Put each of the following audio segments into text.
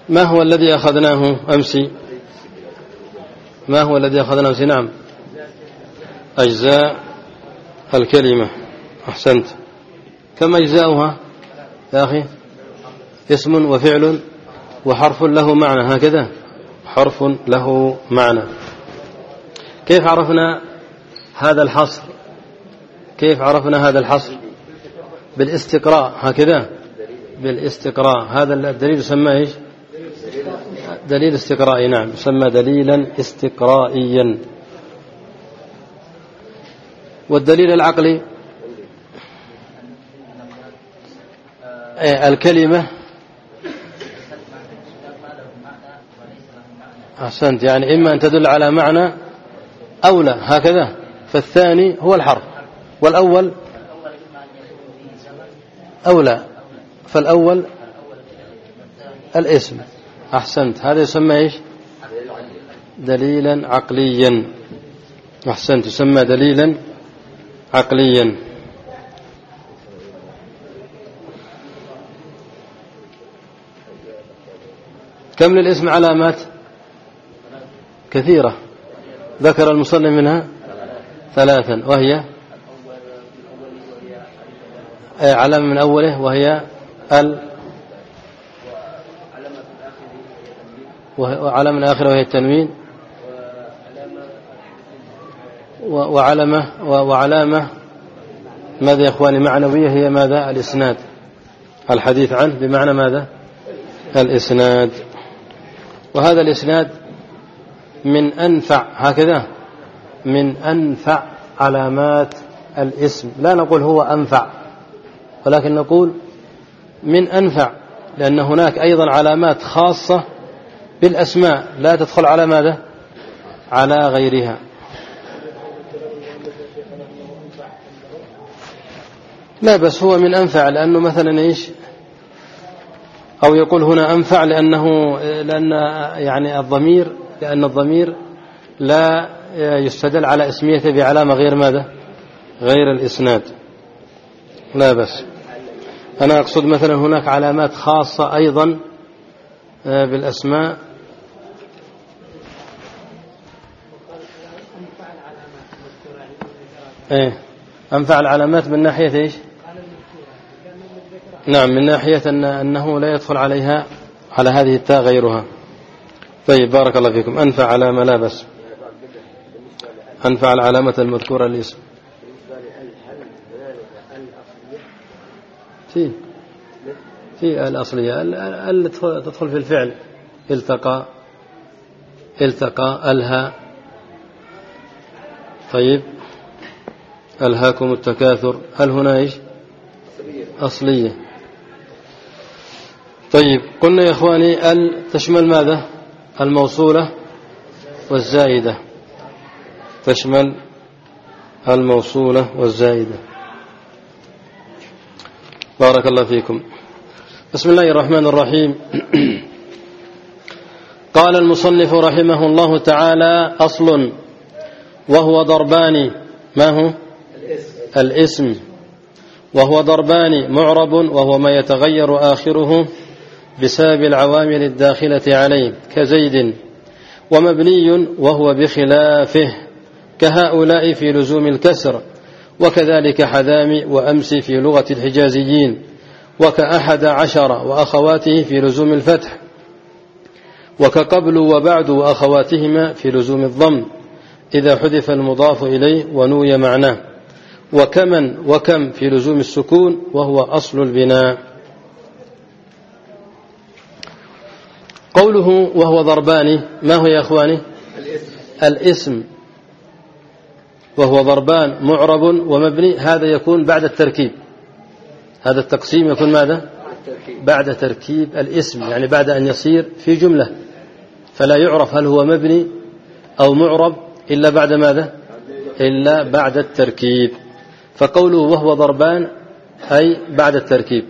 ما هو الذي أخذناه أمس؟ ما هو الذي أخذناه أمس؟ نعم، أجزاء الكلمة. أحسنت. كم أجزاؤها يا أخي؟ اسم وفعل وحرف له معنى، هكذا حرف له معنى. كيف عرفنا هذا الحصر؟ كيف عرفنا هذا الحصر؟ بالاستقراء، هكذا بالاستقراء. هذا الدليل يسمى ايش؟ دليل استقرائي. نعم، يسمى دليلا استقرائيا. والدليل العقلي الكلمة. أحسنت، يعني إما أن تدل على معنى أو لا، هكذا. فالثاني هو الحرف، والأول أو لا، فالأول الاسم. أحسنت، هذا يسمى إيش؟ دليلا عقليا. أحسنت، يسمى دليلا عقليا. كم للاسم علامات؟ كثيرة، ذكر المصنف منها 3، وهي علامة من أوله وهي وعلامة من آخره وهي التنوين، وعلامة ماذا يا إخواني معنوية، هي ماذا؟ الإسناد، الحديث عنه بمعنى ماذا؟ الإسناد. وهذا الإسناد من أنفع، هكذا، من أنفع علامات الاسم. لا نقول هو أنفع، ولكن نقول من أنفع، لأن هناك أيضا علامات خاصة بالأسماء لا تدخل على ماذا؟ على غيرها. لا، بس هو من أنفع لأنه مثلا إيش؟ أو يقول هنا أنفع لأن يعني الضمير، لأن الضمير لا يستدل على اسميته بعلامة غير ماذا؟ غير الإسناد. لا، بس أنا أقصد مثلا هناك علامات خاصة أيضا بالأسماء. أنفع العلامات من ناحية إيش؟ نعم، من ناحية أنه لا يدخل عليها على هذه التاء غيرها. طيب، بارك الله فيكم. أنفع علامة، لا بس أنفع العلامة المذكورة الاسم. في الأصلية تدخل في الفعل، التقى، ألهى. طيب، ألهاكم التكاثر، هل هنا إيش؟ أصلية. طيب، قلنا يا إخواني تشمل ماذا؟ الموصولة والزائدة، تشمل الموصولة والزائدة. بارك الله فيكم. بسم الله الرحمن الرحيم. قال المصنف رحمه الله تعالى: أصل وهو ضربان. ما هو؟ الاسم. وهو ضربان: معرب وهو ما يتغير آخره بسبب العوامل الداخلة عليه كزيد، ومبني وهو بخلافه كهؤلاء في لزوم الكسر، وكذلك حذام وأمس في لغة الحجازيين، وك11 وأخواته في لزوم الفتح، وكقبل وبعد وأخواتهما في لزوم الضم إذا حذف المضاف إليه ونوي معناه، وكمن وكم في لزوم السكون وهو أصل البناء. قوله وهو ضربان، ما هو يا أخواني؟ الاسم. وهو ضربان معرب ومبني، هذا يكون بعد التركيب. هذا التقسيم يكون ماذا؟ بعد تركيب الاسم، يعني بعد أن يصير في جملة، فلا يعرف هل هو مبني أو معرب إلا بعد ماذا؟ إلا بعد التركيب. فقوله وهو ضربان أي بعد التركيب.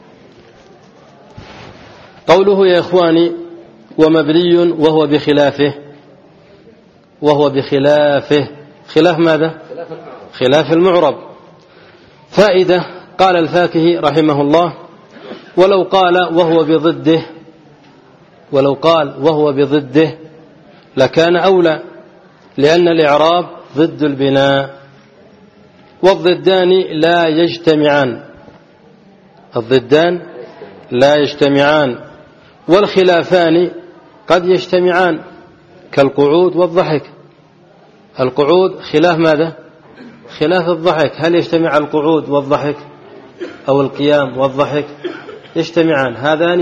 قوله يا إخواني ومبني وهو بخلافه، وهو بخلافه، خلاف ماذا؟ خلاف المعرب. فائدة: قال الفاكهي رحمه الله: ولو قال وهو بضده، ولو قال وهو بضده لكان أولى، لأن الإعراب ضد البناء، والضدان لا يجتمعان، الضدان لا يجتمعان، والخلافان قد يجتمعان كالقعود والضحك. القعود خلاف ماذا؟ خلاف الضحك. هل يجتمع القعود والضحك أو القيام والضحك؟ يجتمعان. هذان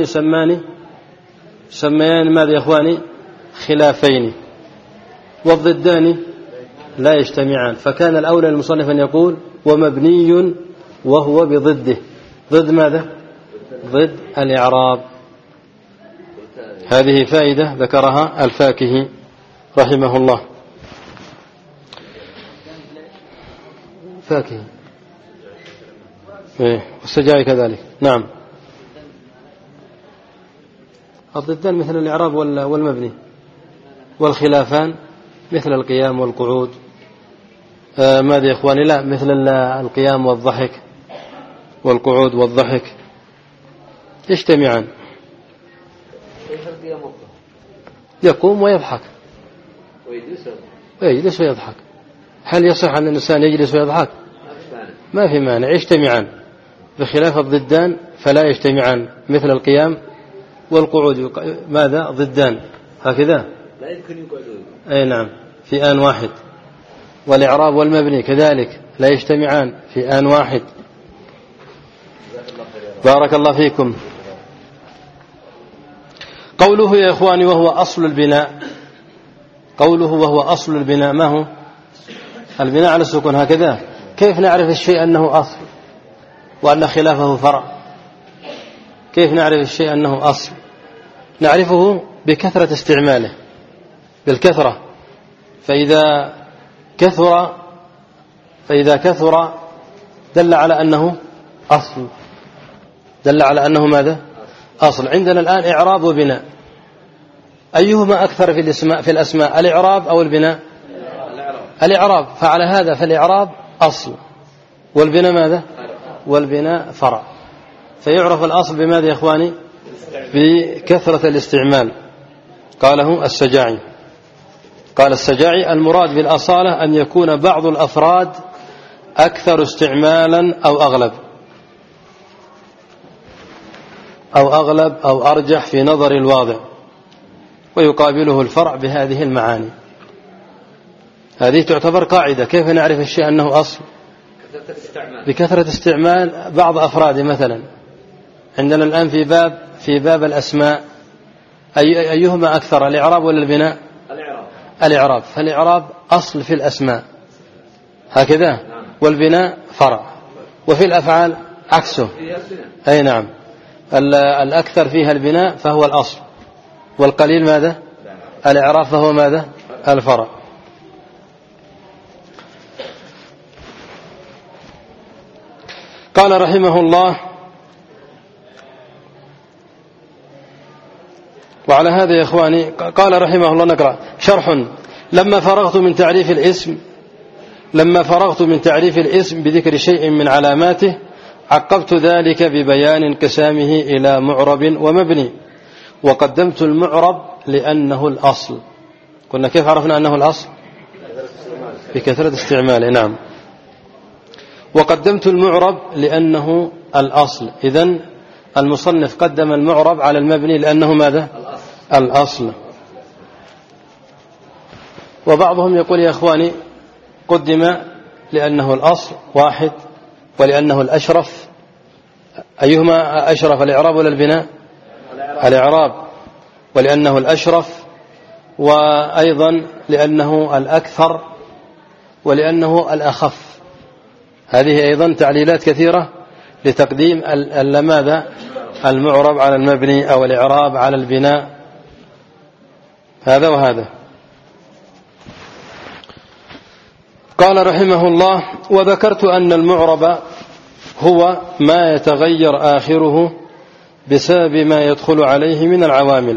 يسميان ماذا يا إخواني؟ خلافين. والضدان لا يجتمعان، فكان الأولى للمصنف أن يقول ومبني وهو بضده. ضد ماذا؟ ضد الإعراب. هذه فائدة ذكرها الفاكهي رحمه الله. فاكهي والسجاي كذلك. نعم، الضدان مثل الإعراب والمبني، والخلافان مثل القيام والقعود. ماذا يا إخواني؟ لا، مثل القيام والضحك والقعود والضحك يجتمعان. يقوم ويضحك ويجلس ويضحك. هل يصح أن الإنسان يجلس ويضحك؟ ما في مانع، يجتمعان، بخلاف الضدان فلا يجتمعان، مثل القيام والقعود ماذا؟ ضدان هكذا، لا يمكن يقعدون. أي نعم، في آن واحد. والإعراب والمبني كذلك لا يجتمعان في آن واحد. بارك الله فيكم. قوله يا إخواني وهو أصل البناء، قوله وهو أصل البناء، ما هو البناء على السكون؟ هكذا. كيف نعرف الشيء أنه أصل وأن خلافه فرع؟ كيف نعرف الشيء أنه أصل؟ نعرفه بكثرة استعماله، بالكثرة. فإذا كثر دل على أنه أصل، دل على أنه ماذا؟ أصل. عندنا الآن إعراب وبناء، أيهما أكثر في الأسماء، الإعراب أو البناء؟ الإعراب. فعلى هذا فالإعراب أصل، والبناء ماذا؟ والبناء فرع. فيعرف الأصل بماذا يا إخواني؟ بكثرة الاستعمال. قاله السجاعي، قال السجاعي المراد بالأصالة أن يكون بعض الأفراد أكثر استعمالا أو أغلب أو أرجح في نظر الواضع، ويقابله الفرع بهذه المعاني. هذه تعتبر قاعدة. كيف نعرف الشيء أنه أصل؟ بكثرة استعمال بعض أفراده. مثلا عندنا الآن في باب الأسماء أيهما أكثر، الإعراب ولا البناء؟ الإعراب. فالإعراب أصل في الأسماء هكذا، والبناء فرع. وفي الأفعال عكسه. أي نعم، الأكثر فيها البناء فهو الأصل، والقليل ماذا؟ الإعراب، فهو ماذا؟ الفرع. قال رحمه الله: وعلى هذا يا إخواني قال رحمه الله، نقرأ شرح: لما فرغت من تعريف الاسم بذكر شيء من علاماته عقبت ذلك ببيان انقسامه إلى معرب ومبني، وقدمت المعرب لأنه الأصل. قلنا كيف عرفنا أنه الأصل؟ بكثرة استعماله. نعم، وقدمت المعرب لأنه الأصل. إذن المصنف قدم المعرب على المبني لأنه ماذا؟ الأصل. وبعضهم يقول يا إخواني قدم لأنه الأصل واحد، ولأنه الأشرف. أيهما أشرف، الإعراب ولا البناء؟ الإعراب. ولأنه الأشرف، وأيضا لأنه الأكثر، ولأنه الأخف. هذه أيضا تعليلات كثيرة لتقديم ماذا؟ المعرب على المبني، أو الإعراب على البناء. هذا وهذا. قال رحمه الله: وذكرت أن المعرب هو ما يتغير آخره بسبب ما يدخل عليه من العوامل.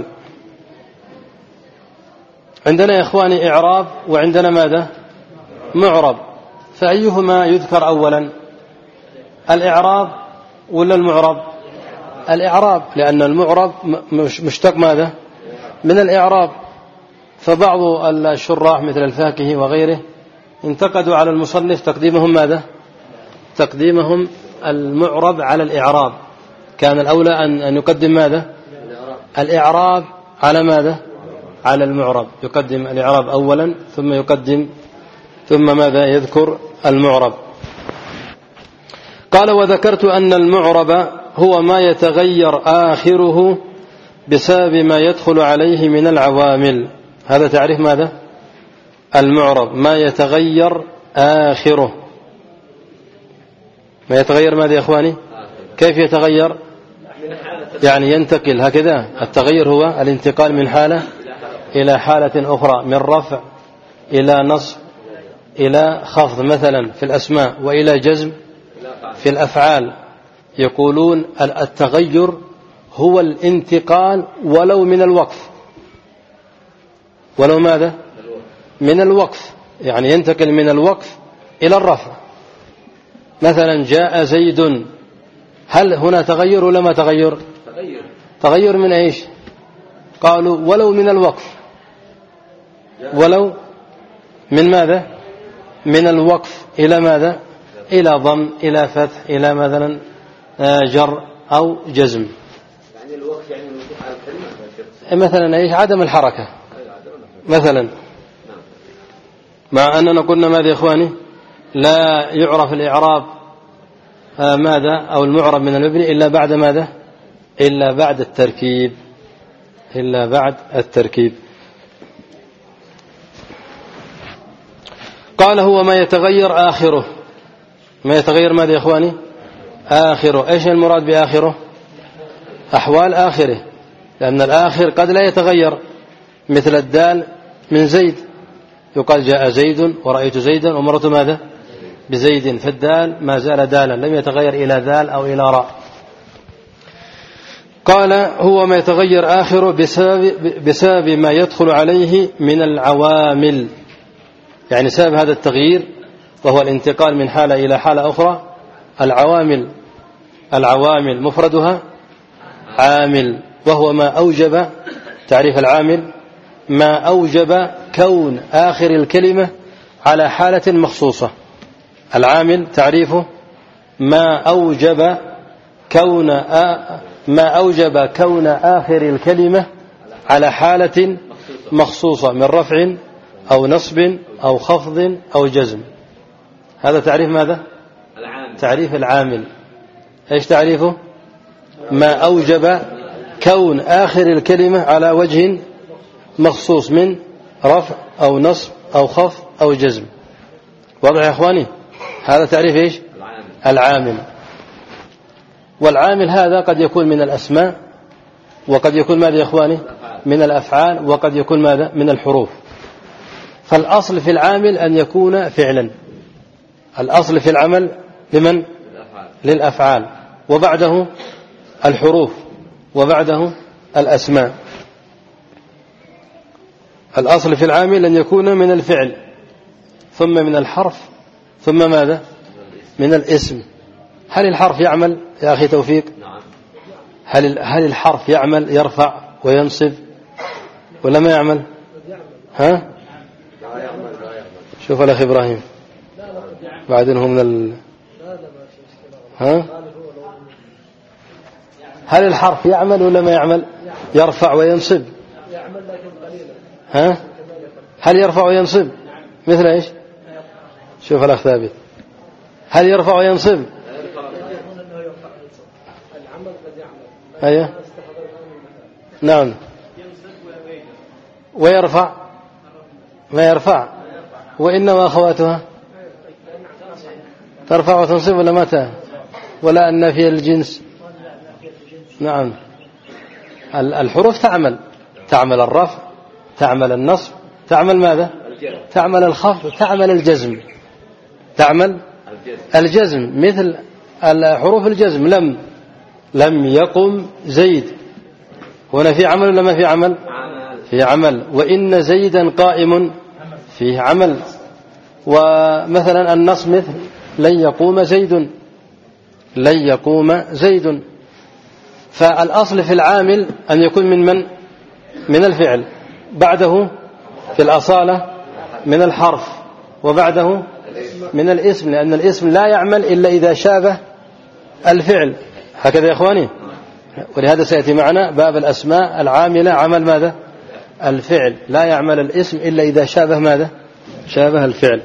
عندنا يا إخواني إعراب، وعندنا ماذا؟ معرب. فأيهما يذكر أولا، الإعراب ولا المعرب؟ الإعراب، لأن المعرب مشتق ماذا؟ من الإعراب. فبعض الشراح مثل الفاكهي وغيره انتقدوا على المصنف تقديمهم ماذا؟ تقديمهم المعرب على الإعراب. كان الأولى أن يقدم ماذا؟ الإعراب على ماذا؟ على المعرب. يقدم الإعراب أولا ثم ماذا؟ يذكر المعرب. قال: وذكرت أن المعرب هو ما يتغير آخره بسبب ما يدخل عليه من العوامل. هذا تعريف ماذا؟ المعرب: ما يتغير آخره. ما يتغير ماذا يا إخواني؟ كيف يتغير؟ يعني ينتقل، هكذا. التغير هو الانتقال من حالة إلى حالة أخرى، من رفع إلى نصب إلى خفض مثلا في الأسماء، وإلى جزم في الأفعال. يقولون التغير هو الانتقال ولو من الوقف. ولو ماذا؟ من الوقف، يعني ينتقل من الوقف إلى الرفع. مثلا جاء زيد، هل هنا تغير ولا ما تغير؟ تغير من ايش؟ قالوا ولو من الوقف. ولو من ماذا؟ من الوقف إلى ماذا؟ إلى ضم، إلى فتح، إلى مثلا جر أو جزم. يعني الوقف يعني الوقوف على الكلمة مثلا ايش؟ عدم الحركة مثلا. مع أننا قلنا ماذا يا إخواني؟ لا يعرف الإعراب ماذا أو المعرب من المبني إلا بعد ماذا؟ إلا بعد التركيب. إلا بعد التركيب. قال: هو ما يتغير آخره. ما يتغير ماذا يا إخواني؟ آخره. إيش المراد بآخره؟ أحوال آخره، لأن الآخر قد لا يتغير، مثل الدال من زيد، يقال جاء زيد ورأيت زيدا ومرت ماذا؟ بزيد. فالدال ما زال دالا، لم يتغير إلى دال أو إلى راء. قال: هو ما يتغير آخره بسبب ما يدخل عليه من العوامل. يعني سبب هذا التغيير وهو الانتقال من حالة إلى حالة أخرى. العوامل مفردها عامل، وهو ما أوجب، تعريف العامل: ما أوجب كون آخر الكلمة على حالة مخصوصة. العامل تعريفه ما أوجب كون آخر الكلمة على حالة مخصوصة، من رفع أو نصب أو خفض أو جزم. هذا تعريف ماذا؟ تعريف العامل. إيش تعريفه؟ ما أوجب كون آخر الكلمة على وجه مخصوص، من رفع أو نصب أو خفض أو جزم. واضح يا إخواني؟ هذا تعريف إيش؟ العامل. والعامل هذا قد يكون من الأسماء، وقد يكون ماذا يا إخواني؟ من الأفعال، وقد يكون ماذا؟ من الحروف. فالأصل في العامل أن يكون فعلا. الأصل في العمل لمن؟ للأفعال، وبعده الحروف، وبعده الأسماء. الأصل في العامل أن يكون من الفعل، ثم من الحرف، ثم ماذا؟ من الاسم. هل الحرف يعمل يا أخي توفيق؟ هل الحرف يعمل، يرفع وينصب ولا ما يعمل؟ ها؟ شوف الأخ إبراهيم بعدين هم ها؟ هل الحرف يعمل ولا ما يعمل؟ يرفع وينصب. ها؟ هل يرفع وينصب؟ مثل ايش؟ شوف الأخ ثابت، هل يرفع وينصب؟ أيه؟ نعم. ويرفع ما يرفع، وإنما أخواتها ترفع وتنصب ولا متى؟ ولا أن في الجنس. نعم. الحروف تعمل الرفع، تعمل النصب، تعمل ماذا؟ تعمل الخفض، تعمل الجزم، تعمل الجزم. مثل الحروف الجزم: لم يقم زيد. هنا في عمل ولا ما في عمل؟ في عمل. وإن زيدا قائم، فيه عمل. ومثلا النصب مثل لن يقوم زيد. فالأصل في العامل أن يكون من من الفعل، بعده في الأصالة من الحرف، وبعده من الاسم، لأن الاسم لا يعمل إلا إذا شابه الفعل. هكذا يا إخواني. ولهذا سيأتي معنا باب الأسماء العاملة عمل ماذا؟ الفعل. لا يعمل الاسم إلا إذا شابه ماذا؟ شابه الفعل.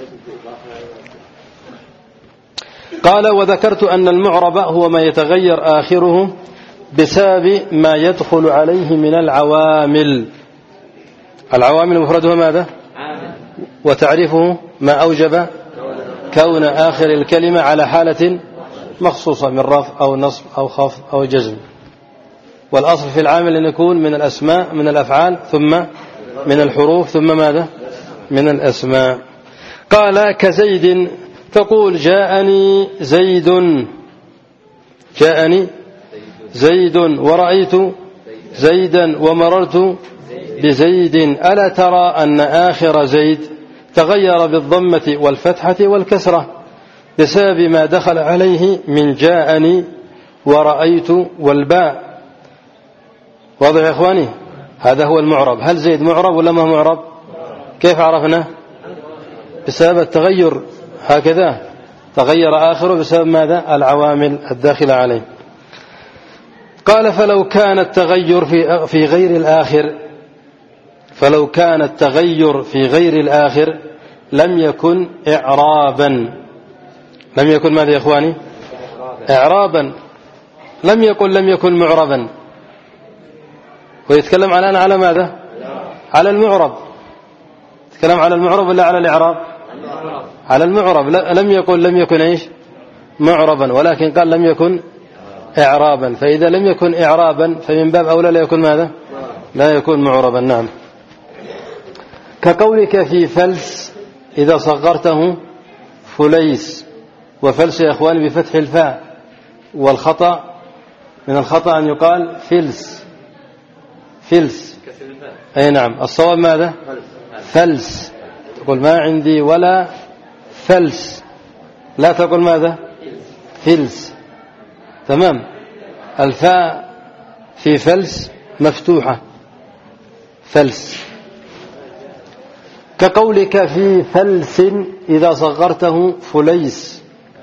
قال: وذكرت أن المعرب هو ما يتغير آخره بسبب ما يدخل عليه من العوامل. العوامل مفردها ماذا؟ وتعريفه ما أوجب كون آخر الكلمة على حالة مخصوصة من رفع أو نصب أو خفض أو جزم. والأصل في العامل أن يكون من الأسماء من الأفعال ثم من الحروف ثم ماذا؟ من الأسماء. قال: كزيد تقول جاءني زيد، جاءني زيد ورأيت زيدا ومررت بزيد. ألا ترى أن آخر زيد تغير بالضمة والفتحة والكسرة بسبب ما دخل عليه من جاءني ورأيت والباء. واضح يا إخواني؟ هذا هو المعرب. هل زيد معرب ولا ما معرب؟ كيف عرفنا؟ بسبب التغير، هكذا تغير آخره بسبب ماذا؟ العوامل الداخلة عليه. قال: فلو كان التغير في غير الآخر، فلو كان التغير في غير الآخر لم يكن إعرابا. لم يكن ماذا يا إخواني؟ إعرابا. لم يقل لم يكن معربا. ويتكلم الآن على ماذا؟ على المعرب. يتكلم على المعرب ولا على الإعراب؟ على المعرب. لم يقل لم يكن إيش؟ معربا، ولكن قال لم يكن إعرابا. فإذا لم يكن إعرابا فمن باب أولى لا يكون ماذا؟ لا يكون معربا. نعم. كقولك في فلس إذا صغرته فليس. وفلس يا إخواني بفتح الفاء، والخطأ من الخطأ أن يقال فلس. فلس. أي نعم. الصواب ماذا؟ فلس. تقول ما عندي ولا فلس، لا تقول ماذا؟ فلس. تمام. الفاء في فلس مفتوحة، فلس. كقولك في فلس إذا صغرته فليس.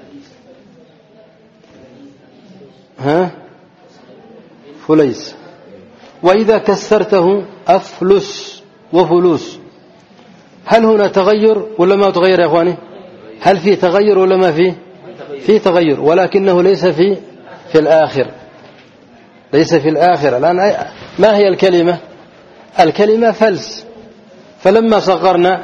فليس. وإذا كسرته أفلس وفلوس. هل هنا تغير ولا ما تغير يا إخواني؟ هل في تغير ولا ما فيه؟ في تغير، ولكنه ليس في الآخر. ليس في الآخر. الآن ما هي الكلمة؟ الكلمة فلس. فلما صغرنا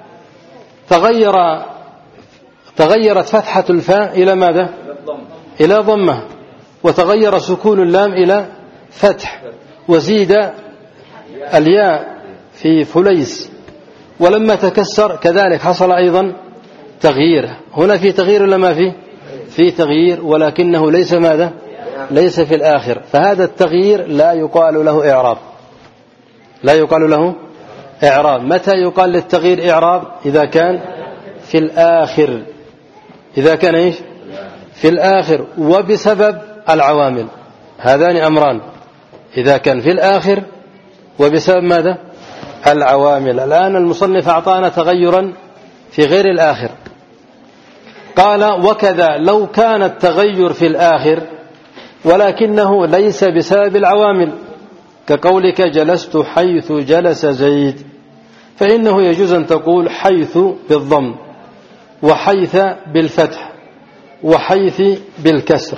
تغيرت فتحة الفاء إلى ماذا؟ إلى ضمة، وتغير سكون اللام إلى فتح، وزيد الياء في فليس. ولما تكسر كذلك حصل أيضا تغيير. هنا في تغيير ولا ما فيه؟ في تغيير، ولكنه ليس ماذا؟ ليس في الآخر. فهذا التغيير لا يقال له إعراب. لا يقال له إعراب. متى يقال للتغيير إعراب؟ إذا كان في الآخر. إذا كان إيش؟ في الآخر وبسبب العوامل. هذان أمران. إذا كان في الآخر وبسبب ماذا؟ العوامل. الآن المصنف أعطانا تغيرا في غير الآخر. قال: وكذا لو كان التغير في الآخر ولكنه ليس بسبب العوامل، كقولك جلست حيث جلس زيد، فإنه يجوز أن تقول حيث بالضم، وحيث بالفتح، وحيث بالكسر.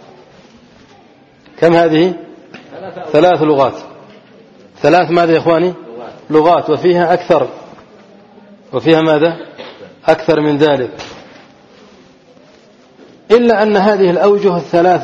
كم هذه؟ 3 لغات. 3 ماذا يا إخواني؟ لغات. وفيها أكثر. وفيها ماذا؟ أكثر من ذلك. إلا أن هذه الأوجه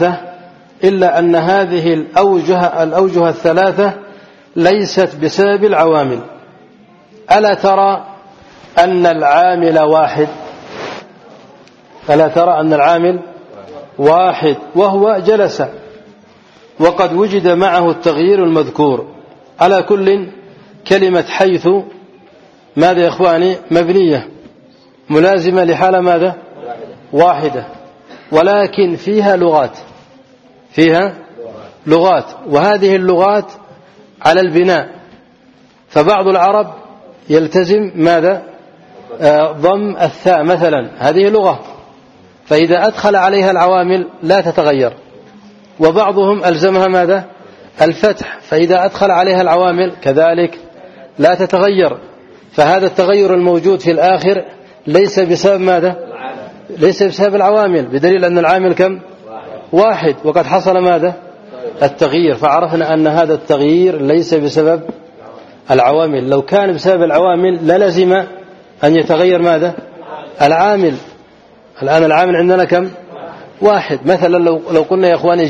الثلاثة ليست بسبب العوامل. ألا ترى أن العامل واحد؟ ألا ترى أن العامل واحد وهو جلس، وقد وجد معه التغيير المذكور. على كل كلمة حيث ماذا يا إخواني؟ مبنية ملازمة لحالة ماذا؟ واحدة، ولكن فيها لغات. فيها لغات، وهذه اللغات على البناء، فبعض العرب يلتزم ماذا؟ ضم الثاء مثلا، هذه لغة، فإذا أدخل عليها العوامل لا تتغير. وبعضهم ألزمها ماذا؟ الفتح، فإذا أدخل عليها العوامل كذلك لا تتغير. فهذا التغير الموجود في الآخر ليس بسبب ماذا؟ ليس بسبب العوامل، بدليل أن العامل كم؟ واحد، وقد حصل ماذا؟ التغيير. فعرفنا أن هذا التغيير ليس بسبب العوامل. لو كان بسبب العوامل للزم أن يتغير ماذا؟ العامل. الآن العامل عندنا كم؟ واحد. مثلا لو قلنا يا إخواني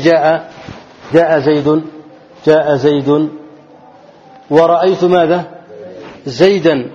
جاء زيد ورأيت ماذا؟ زيدا.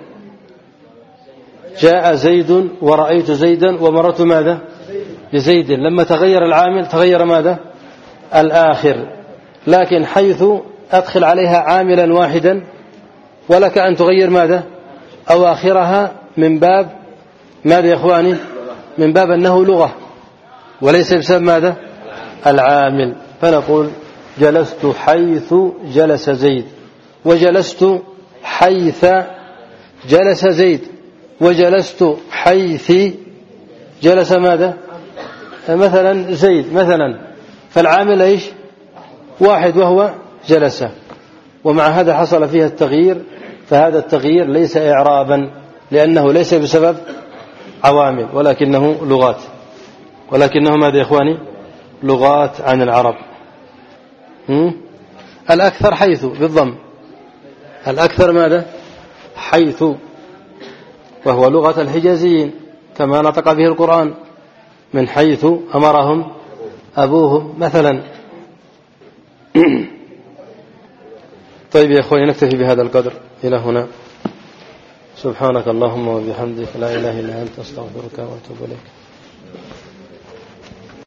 جاء زيد ورأيت زيدا ومررت ماذا؟ بزيد. لما تغير العامل تغير ماذا؟ الآخر. لكن حيث أدخل عليها عاملا واحدا ولك أن تغير ماذا؟ أواخرها، من باب ماذا يا إخواني؟ من باب أنه لغة وليس بسبب ماذا؟ العامل. فنقول جلست حيث جلس زيد، وجلست حيث جلس زيد، وجلست حيث جلس ماذا؟ مثلا زيد مثلا. فالعامل ايش؟ واحد وهو جلس، ومع هذا حصل فيها التغيير. فهذا التغيير ليس إعرابا، لأنه ليس بسبب عوامل، ولكنه لغات. ولكنه ماذا يا إخواني؟ لغات عن العرب. الأكثر حيث بالضم، الأكثر ماذا؟ حيث، وهو لغة الحجازيين كما نطق به القرآن، من حيث أمرهم أبوهم مثلا. طيب يا إخواني، نكتفي بهذا القدر إلى هنا. سبحانك اللهم وبحمدك، لا إله إلا أنت، أستغفرك وأتوب إليك.